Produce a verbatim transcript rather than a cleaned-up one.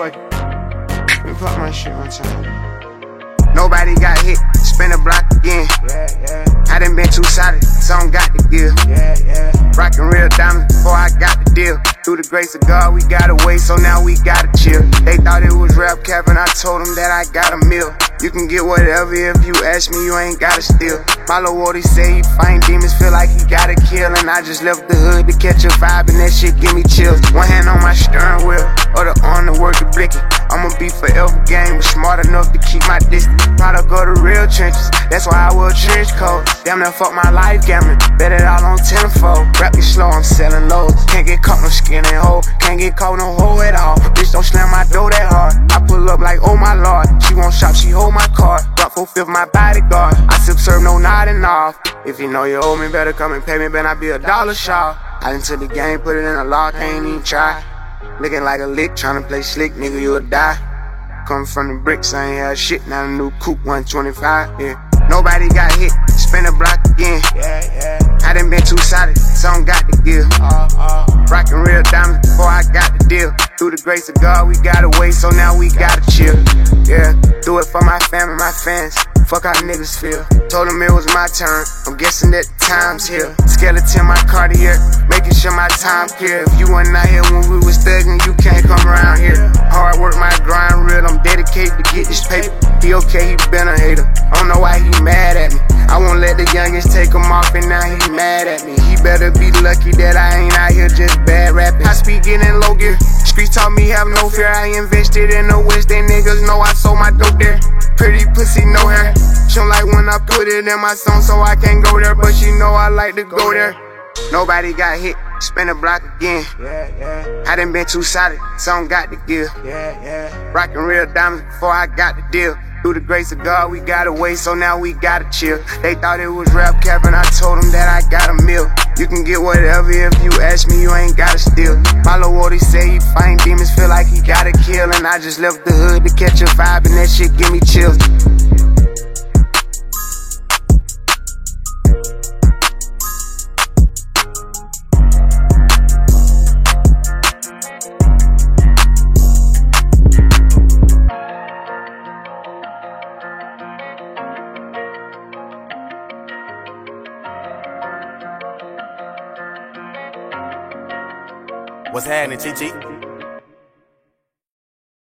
fuck it. Let me pop my shit one time. Nobody got hit, spin a block again. Yeah, yeah. I done been too solid, something got to give. Yeah, yeah. Rockin' real diamonds before I got the deal. Through the grace of God, we got away, so now we gotta chill. They thought it was rap cap, and I told them that I got a meal. You can get whatever if you ask me, you ain't gotta steal. My lil' Wardy say he find demons, feel like he gotta kill. And I just left the hood to catch a vibe, and that shit give me chills. One hand on my steering wheel, other arm to work the blicky. I'ma be forever game, but smart enough to keep my distance. Product of the real trenches, that's why I wear trench coats. Damn near fuck my life gambling, bet it all on tenfold. Rap it slow, I'm selling lows. Can't get caught no skin and hole, can't get caught no hole at all. Bitch don't slam my door that hard, I pull up like oh my lord. She won't shop, she hold my card. Drop four fifth my bodyguard, I sip serve no nodding off. If you know you owe me, better come and pay me, better not be a dollar short. I done took the game, put it in a lock, ain't even try. Looking like a lick, tryna play slick, nigga, you'll die. Come from the bricks, I ain't had shit, now a new coupe, one twenty-five, yeah. Nobody got hit, spin a block again. Yeah, yeah. I done been too solid, something got to give. Uh, uh. Rockin' real diamonds before I got the deal. Through the grace of God, we got away, so now we gotta chill. Yeah, do it for my family, my fans. Fuck how niggas feel. Told them it was my turn, I'm guessing that the time's here. Skeleton my Cartier, making sure my time clear. If you wasn't out here when we was thuggin', you can't come around here. Hard work, my grind real, I'm dedicated to get this paper. He okay, he been a hater, I don't know why he mad at me. I won't let the youngest take him off, and now he mad at me. He better be lucky that I ain't out here just bad rapping. I speak in low gear, streets taught me have no fear. I invested in the West, they niggas know I sold my dope there. Pretty pussy, no hair. She don't like when I put it in my song, so I can't go there, but she know I like to go there. Nobody got hit, spin a block again. Yeah, yeah. I done been too solid, something got to give. Yeah, yeah. Rockin' real diamonds before I got the deal. Through the grace of God, we got away, so now we gotta chill. They thought it was rap cap, and I told them that I got a meal. You can get whatever if you ask me, you ain't gotta steal. My lil' Wardy say he find demons, feel like he gotta kill. And I just left the hood to catch a vibe, and that shit give me chills. What's happening, T T?